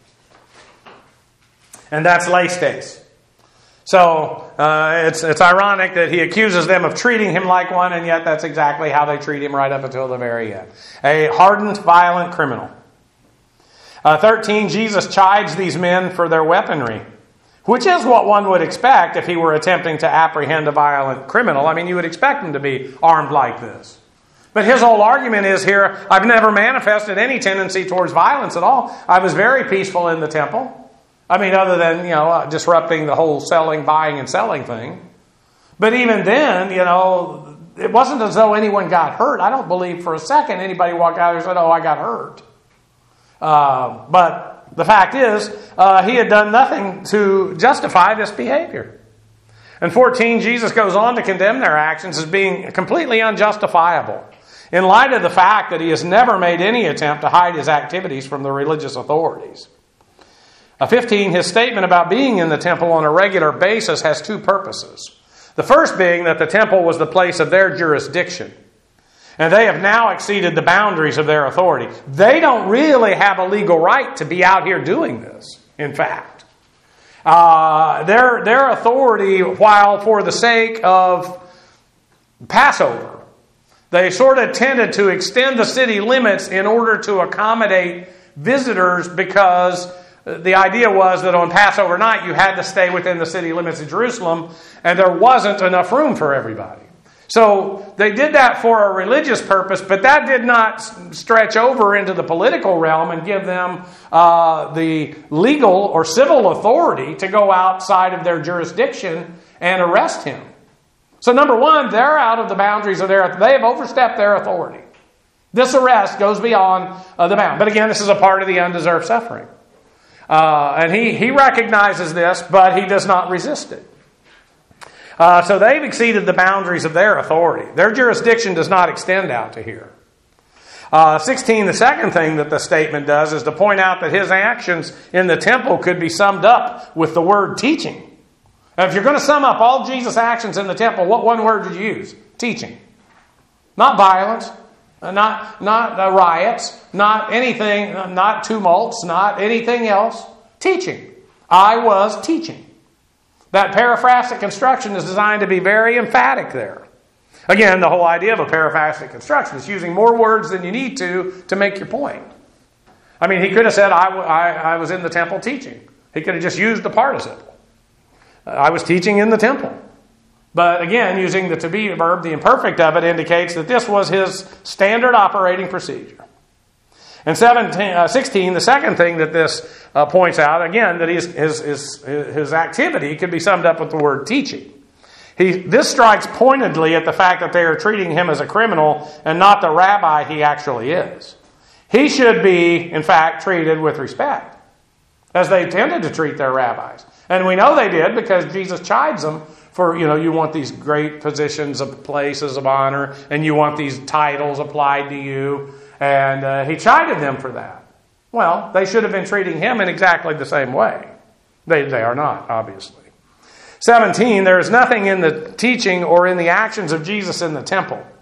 And that's laestes. So it's ironic that he accuses them of treating him like one, and yet that's exactly how they treat him right up until the very end. A hardened, violent criminal. 13, Jesus chides these men for their weaponry, which is what one would expect if he were attempting to apprehend a violent criminal. I mean, you would expect him to be armed like this. But his whole argument is here, I've never manifested any tendency towards violence at all. I was very peaceful in the temple. I mean, other than, disrupting the whole buying and selling thing. But even then, it wasn't as though anyone got hurt. I don't believe for a second anybody walked out there and said, I got hurt. But the fact is, he had done nothing to justify this behavior. And 14, Jesus goes on to condemn their actions as being completely unjustifiable, in light of the fact that he has never made any attempt to hide his activities from the religious authorities. 15, his statement about being in the temple on a regular basis has two purposes. The first being that the temple was the place of their jurisdiction. And they have now exceeded the boundaries of their authority. They don't really have a legal right to be out here doing this, in fact. Their authority, while for the sake of Passover, they sort of tended to extend the city limits in order to accommodate visitors, because the idea was that on Passover night you had to stay within the city limits of Jerusalem, and there wasn't enough room for everybody. So they did that for a religious purpose, but that did not stretch over into the political realm and give them the legal or civil authority to go outside of their jurisdiction and arrest him. So number one, they're out of the boundaries of they have overstepped their authority. This arrest goes beyond the bound. But again, this is a part of the undeserved suffering. And he recognizes this, but he does not resist it. So they've exceeded the boundaries of their authority. Their jurisdiction does not extend out to here. 16, the second thing that the statement does is to point out that his actions in the temple could be summed up with the word teaching. Now, if you're going to sum up all Jesus' actions in the temple, what one word would you use? Teaching. Not violence. Not riots, not anything, not tumults, not anything else. Teaching. I was teaching. That periphrastic construction is designed to be very emphatic there. Again, the whole idea of a periphrastic construction is using more words than you need to make your point. I mean, he could have said, I was in the temple teaching. He could have just used the participle. I was teaching in the temple. But again, using the to be verb, the imperfect of it indicates that this was his standard operating procedure. And 16, the second thing that this points out, again, that his activity could be summed up with the word teaching. This strikes pointedly at the fact that they are treating him as a criminal and not the rabbi he actually is. He should be, in fact, treated with respect, as they tended to treat their rabbis. And we know they did because Jesus chides them for, you want these great positions of places of honor, and you want these titles applied to you. And he chided them for that. Well, they should have been treating him in exactly the same way. They are not, obviously. 17, there is nothing in the teaching or in the actions of Jesus in the temple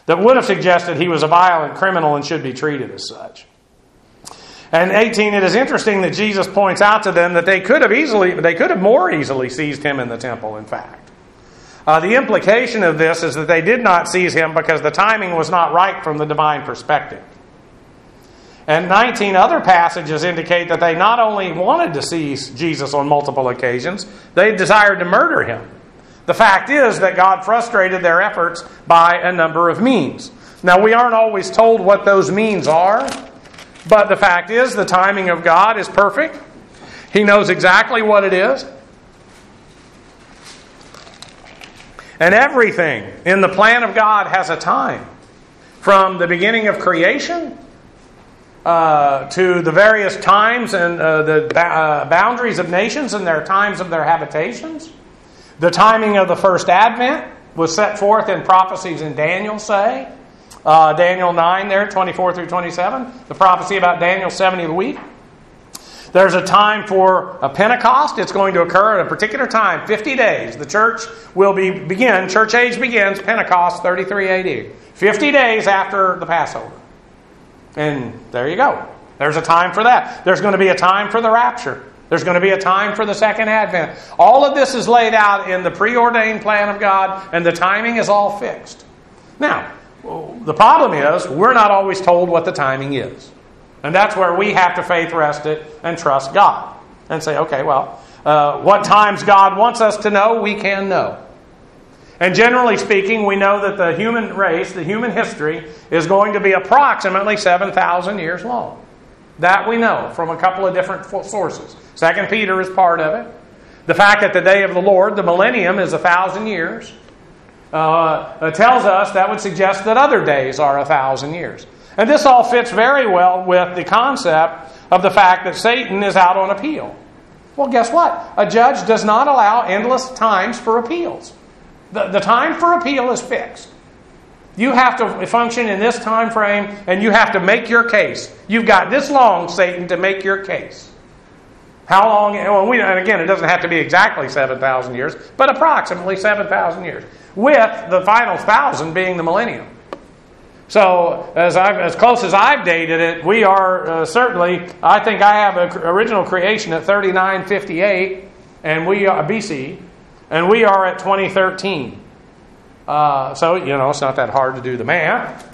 that would have suggested he was a violent criminal and should be treated as such. And 18, it is interesting that Jesus points out to them that they could have more easily seized him in the temple, in fact. The implication of this is that they did not seize him because the timing was not right from the divine perspective. And 19 other passages indicate that they not only wanted to seize Jesus on multiple occasions, they desired to murder him. The fact is that God frustrated their efforts by a number of means. Now, we aren't always told what those means are, but the fact is the timing of God is perfect. He knows exactly what it is. And everything in the plan of God has a time. From the beginning of creation to the various times and the boundaries of nations and their times of their habitations. The timing of the first advent was set forth in prophecies in Daniel, say. Daniel 9 there, 24 through 27. The prophecy about Daniel's 70th week. There's a time for a Pentecost. It's going to occur at a particular time, 50 days. The church will begin, church age begins, Pentecost, 33 AD. 50 days after the Passover. And there you go. There's a time for that. There's going to be a time for the rapture. There's going to be a time for the second advent. All of this is laid out in the preordained plan of God, and the timing is all fixed. Now, the problem is, we're not always told what the timing is. And that's where we have to faith rest it and trust God. And say, okay, well, what times God wants us to know, we can know. And generally speaking, we know that the human race, the human history, is going to be approximately 7,000 years long. That we know from a couple of different sources. 2 Peter is part of it. The fact that the day of the Lord, the millennium, is 1,000 years, tells us that would suggest that other days are 1,000 years. And this all fits very well with the concept of the fact that Satan is out on appeal. Well, guess what? A judge does not allow endless times for appeals. The time for appeal is fixed. You have to function in this time frame, and you have to make your case. You've got this long, Satan, to make your case. How long? And again, it doesn't have to be exactly 7,000 years, but approximately 7,000 years, with the final 1,000 being the millennium. So, as close as I've dated it, we are certainly. I think I have an original creation at 3958, and we are BC, and we are at 2013. So, it's not that hard to do the math.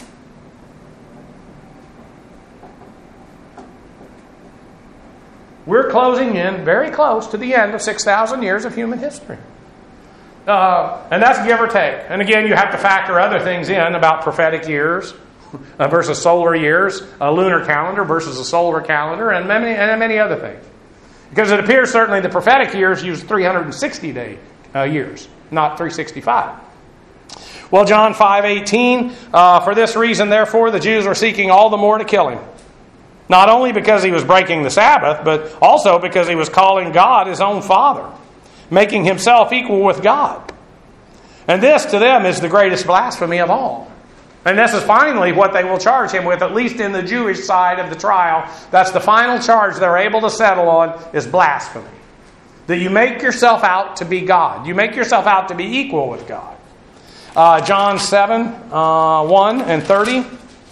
We're closing in very close to the end of 6,000 years of human history. And that's give or take. And again, you have to factor other things in about prophetic years versus solar years, a lunar calendar versus a solar calendar, and many other things. Because it appears certainly the prophetic years use 360-day years, not 365. Well, John 5:18, for this reason, therefore, the Jews were seeking all the more to kill him. Not only because he was breaking the Sabbath, but also because he was calling God his own Father, making himself equal with God. And this, to them, is the greatest blasphemy of all. And this is finally what they will charge him with, at least in the Jewish side of the trial. That's the final charge they're able to settle on, is blasphemy. That you make yourself out to be God. You make yourself out to be equal with God. John 7, 1 and 30.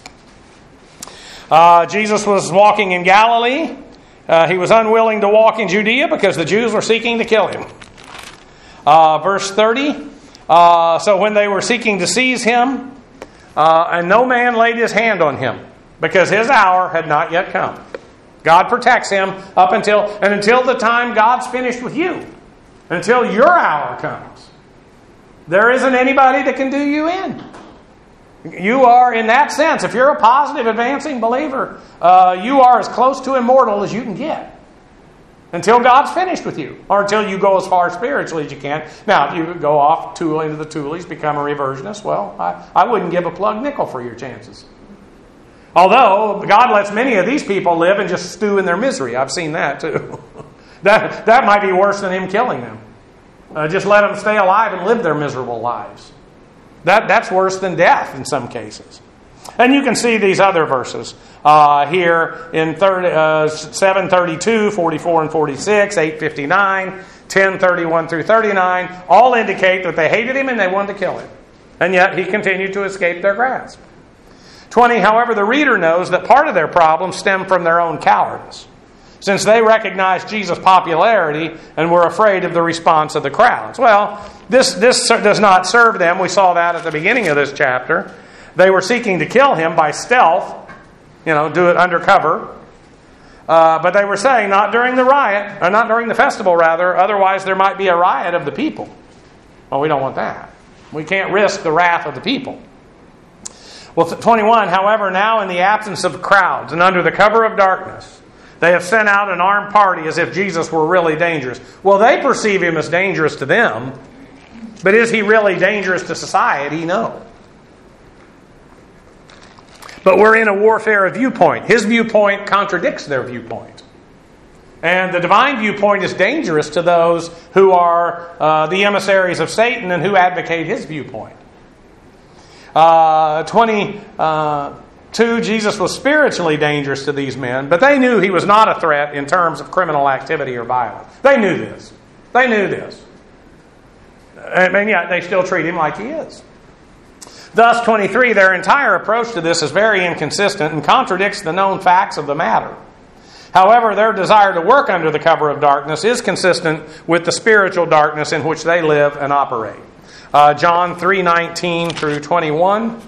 Jesus was walking in Galilee. He was unwilling to walk in Judea because the Jews were seeking to kill him. Verse 30. So when they were seeking to seize him, and no man laid his hand on him, because his hour had not yet come. God protects him until the time God's finished with you. Until your hour comes. There isn't anybody that can do you in. You are, in that sense, if you're a positive, advancing believer, you are as close to immortal as you can get. Until God's finished with you. Or until you go as far spiritually as you can. Now, if you go off into the toolies, become a reversionist, well, I wouldn't give a plug nickel for your chances. Although, God lets many of these people live and just stew in their misery. I've seen that too. That might be worse than him killing them. Just let them stay alive and live their miserable lives. That's worse than death in some cases. And you can see these other verses here in 7:32, 44 and 46, 8:59, 10:31 through 39, all indicate that they hated him and they wanted to kill him. and yet he continued to escape their grasp. 20, however, the reader knows that part of their problem stemmed from their own cowardice, since they recognized Jesus' popularity and were afraid of the response of the crowds. Well, this does not serve them. We saw that at the beginning of this chapter. They were seeking to kill him by stealth, do it undercover. But they were saying, not during the riot, or not during the festival, rather, otherwise there might be a riot of the people. Well, we don't want that. We can't risk the wrath of the people. Well, 21, however, now in the absence of crowds and under the cover of darkness, they have sent out an armed party as if Jesus were really dangerous. Well, they perceive him as dangerous to them, but is he really dangerous to society? No. But we're in a warfare of viewpoint. His viewpoint contradicts their viewpoint. And the divine viewpoint is dangerous to those who are the emissaries of Satan and who advocate his viewpoint. 22, Jesus was spiritually dangerous to these men, but they knew he was not a threat in terms of criminal activity or violence. They knew this. They knew this. And yet they still treat him like he is. Thus, 23, their entire approach to this is very inconsistent and contradicts the known facts of the matter. However, their desire to work under the cover of darkness is consistent with the spiritual darkness in which they live and operate. John 3:19 through 21.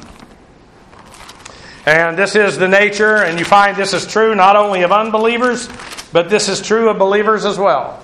And this is the nature, and you find this is true not only of unbelievers, but this is true of believers as well.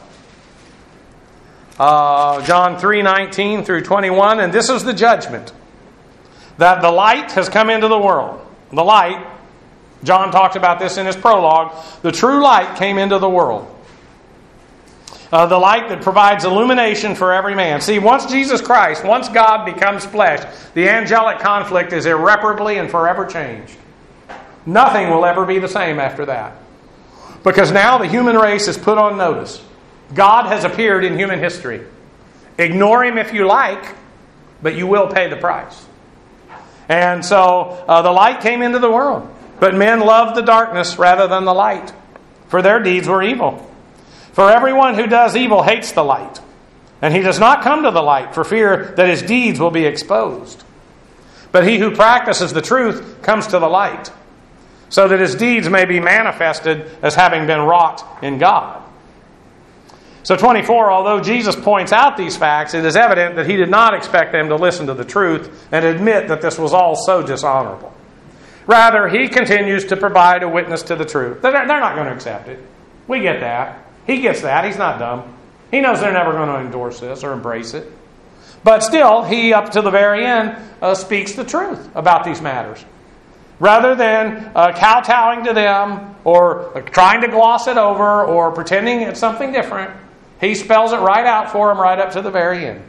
John 3:19 through 21, and this is the judgment, that the light has come into the world. The light, John talks about this in his prologue, the true light came into the world. The light that provides illumination for every man. See, once God becomes flesh, the angelic conflict is irreparably and forever changed. Nothing will ever be the same after that. Because now the human race is put on notice. God has appeared in human history. Ignore him if you like, but you will pay the price. And so the light came into the world, but men loved the darkness rather than the light, for their deeds were evil. For everyone who does evil hates the light, and he does not come to the light for fear that his deeds will be exposed. But he who practices the truth comes to the light, so that his deeds may be manifested as having been wrought in God. So 24, although Jesus points out these facts, it is evident that he did not expect them to listen to the truth and admit that this was all so dishonorable. Rather, he continues to provide a witness to the truth. They're not going to accept it. We get that. He gets that. He's not dumb. He knows they're never going to endorse this or embrace it. But still, he, up to the very end, speaks the truth about these matters. Rather than kowtowing to them or trying to gloss it over or pretending it's something different, he spells it right out for them right up to the very end.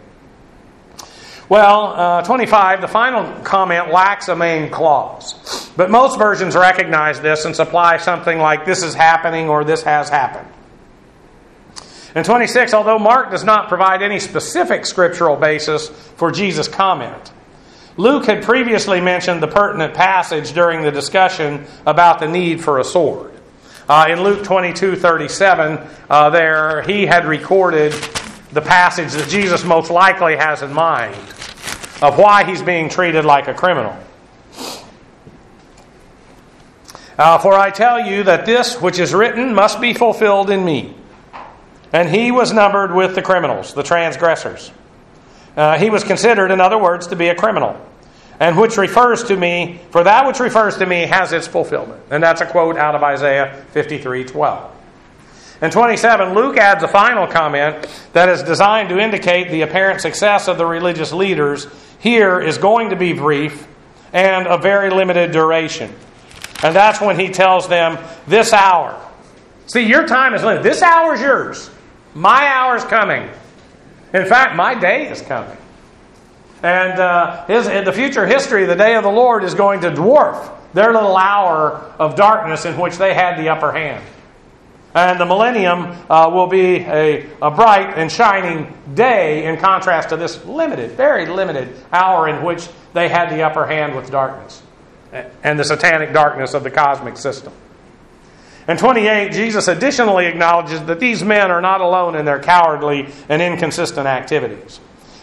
Well, 25, the final comment lacks a main clause. But most versions recognize this and supply something like this is happening or this has happened. And 26, although Mark does not provide any specific scriptural basis for Jesus' comment, Luke had previously mentioned the pertinent passage during the discussion about the need for a sword. In Luke 22:37, there he had recorded the passage that Jesus most likely has in mind of why he's being treated like a criminal. For I tell you that this which is written must be fulfilled in me. And he was numbered with the criminals, the transgressors. He was considered, in other words, to be a criminal. And which refers to me, for that which refers to me has its fulfillment. And that's a quote out of Isaiah 53:12. And 27, Luke adds a final comment that is designed to indicate the apparent success of the religious leaders here is going to be brief and of very limited duration. And that's when he tells them, this hour. See, your time is limited. This hour is yours. My hour is coming. In fact, my day is coming. And the future history, the day of the Lord, is going to dwarf their little hour of darkness in which they had the upper hand. And the millennium will be a bright and shining day in contrast to this limited, very limited hour in which they had the upper hand with darkness and the satanic darkness of the cosmic system. In 28, Jesus additionally acknowledges that these men are not alone in their cowardly and inconsistent activities.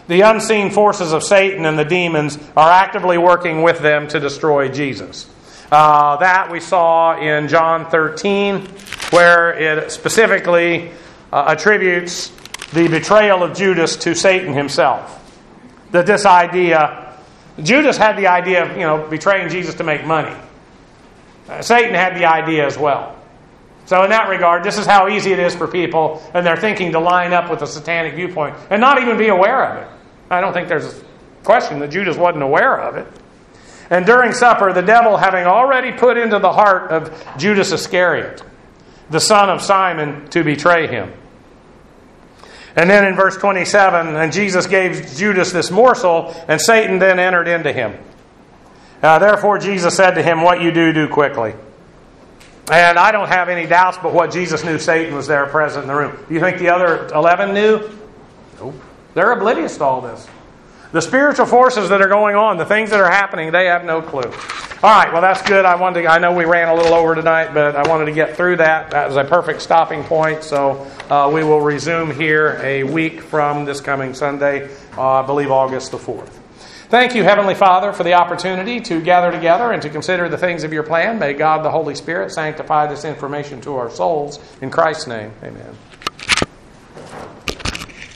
the unseen forces of Satan and the demons are actively working with them to destroy Jesus. That we saw in John 13, where it specifically attributes the betrayal of Judas to Satan himself. That this idea, Judas had the idea of betraying Jesus to make money. Satan had the idea as well. So in that regard, this is how easy it is for people and their thinking to line up with a satanic viewpoint and not even be aware of it. I don't think there's a question that Judas wasn't aware of it. And during supper, the devil having already put into the heart of Judas Iscariot, the son of Simon, to betray him. And then in verse 27, and Jesus gave Judas this morsel, and Satan then entered into him. Therefore Jesus said to him, what you do, do quickly. And I don't have any doubts but what Jesus knew Satan was there present in the room. Do you think the other 11 knew? Nope. They're oblivious to all this. The spiritual forces that are going on, the things that are happening, they have no clue. All right, well, that's good. I know we ran a little over tonight, but I wanted to get through that. That was a perfect stopping point. So we will resume here a week from this coming Sunday, I believe August the 4th. Thank you, Heavenly Father, for the opportunity to gather together and to consider the things of your plan. May God, the Holy Spirit, sanctify this information to our souls. In Christ's name, amen.